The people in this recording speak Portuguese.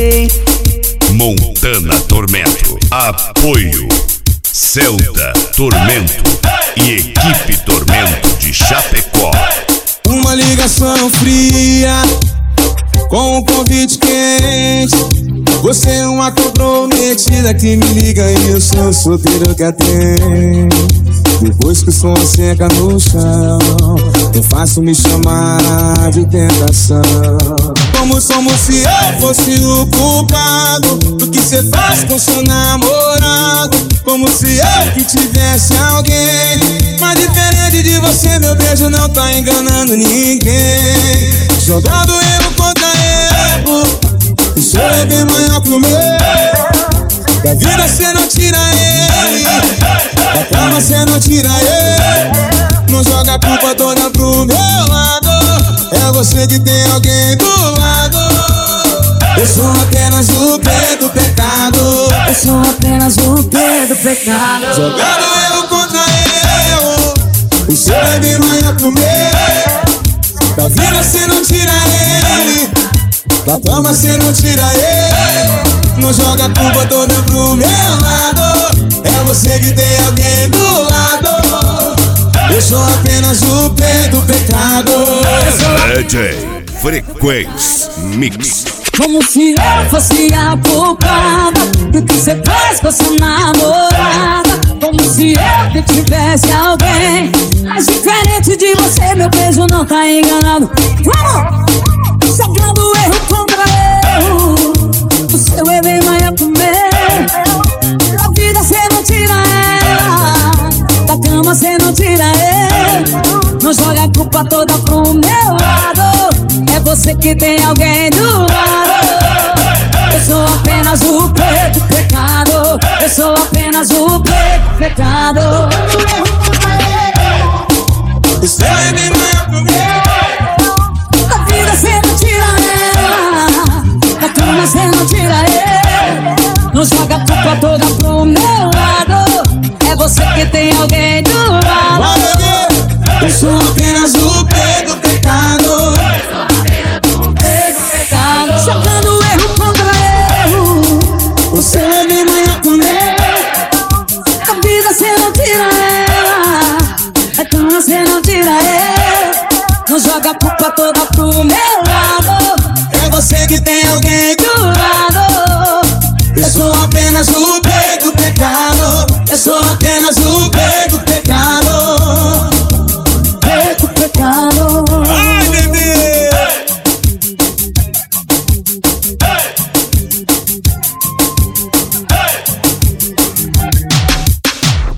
DJ Montana Tormento. Apoio Celta Tormento e Equipe Tormento de Chapecó. Uma ligação fria com um convite quente. Você é uma comprometida que me liga e eu sou solteiro que atende. Depois que o som seca no chão, eu faço me chamar de tentação. Como se eu fosse o culpado do que cê faz com seu namorado. Como se eu que tivesse alguém. Mas diferente de você, meu beijo não tá enganando ninguém. Jogando erro contra erro, o seu é bem maior que o meu. Da vida cê não tira ele, da cama cê não tira ele. Não joga a culpa toda pro meu lado. É você que tem alguém do lado. Eu sou apenas o pé do pecado. Eu sou apenas o pé do pecado. Jogando erro contra erro, o seu é bem maior que o meu. Da vida cê não tira ele, da cama cê não tira ele. Não joga a culpa toda pro meu lado. É você que tem alguém do lado. Eu sou apenas o pé do pecado. DJ Frequência Mix. Como se eu fosse a culpada do que cê faz com sua namorada. Como se eu que tivesse alguém. Mas diferente de você, meu beijo não tá enganado. Vamos! Jogando erro contra erro, o seu é bem maior que o meu. Da vida cê não tira ela, da cama cê não tira ele. Não joga a culpa toda pro meu lado. É você que tem alguém do lado. Eu sou apenas o pé do pecado. Eu sou apenas o pé do pecado. O seu é bem maior que o meu. Da vida cê não tira ela, da cama cê não tira ele. Não joga a culpa toda pro meu lado. É você que tem alguém do lado. Eu sou apenas